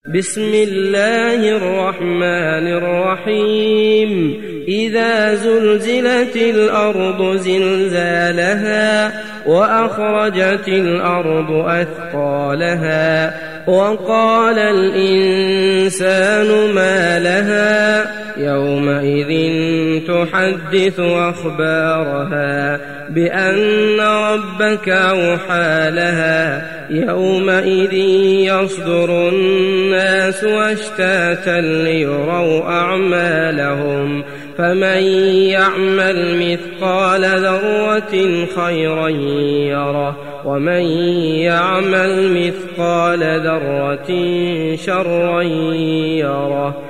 بسم الله الرحمن الرحيم إذا زلزلت الأرض زلزالها وأخرجت الأرض أثقالها وقال الإنسان ما لها يومئذ تحدث أخبارها بأن ربك أوحى لها يومئذ يصدر الناس أشتاتا ليروا أعمالهم فمن يعمل مثقال ذرة خيرا يره ومن يعمل مثقال ذرة شرا يره